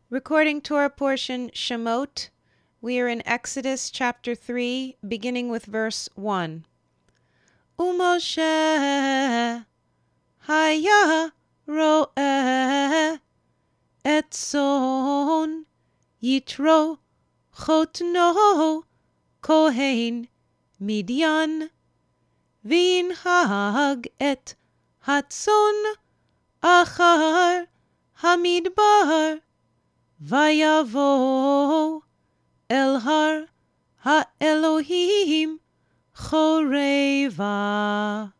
Recording Torah portion Shemot. We are in Exodus chapter 3, beginning with verse 1. Umoshe haya ro'eh et son yitro chotno kohen Midian v'inhag et hatzon achar hamidbar Vayavo el har ha'Elohim choreva.